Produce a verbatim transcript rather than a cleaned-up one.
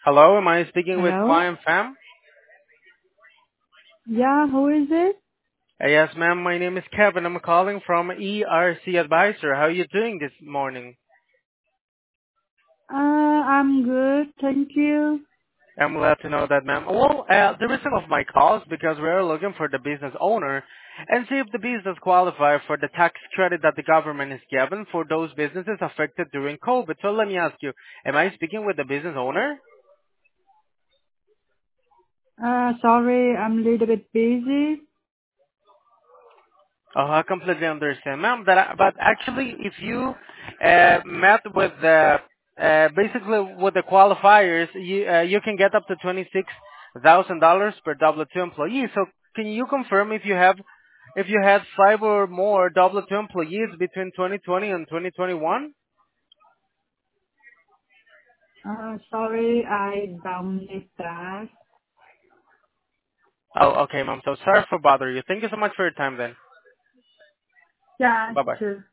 Hello, am I speaking with Hello? Fine Fam? Yeah, who is it? Uh, yes, ma'am. My name is Kevin. I'm calling from E R C Advisor. How are you doing this morning? Uh, I'm good, thank you. I'm glad to know that, ma'am. Well, uh, the reason of my call is because we're looking for the business owner and see if the business qualify for the tax credit that the government is given for those businesses affected during COVID. So let me ask you, am I speaking with the business owner? Uh, sorry, I'm a little bit busy. Oh, I completely understand, ma'am. That I, but actually, if you uh, met with the uh, basically with the qualifiers, you uh, you can get up to twenty six thousand dollars per W two employee. So can you confirm if you have if you had five or more W two employees between twenty twenty and twenty twenty-one? Uh, sorry, I don't need that. Oh, okay, ma'am. So sorry for bothering you. Thank you so much for your time. Then, Yeah, bye bye. sure.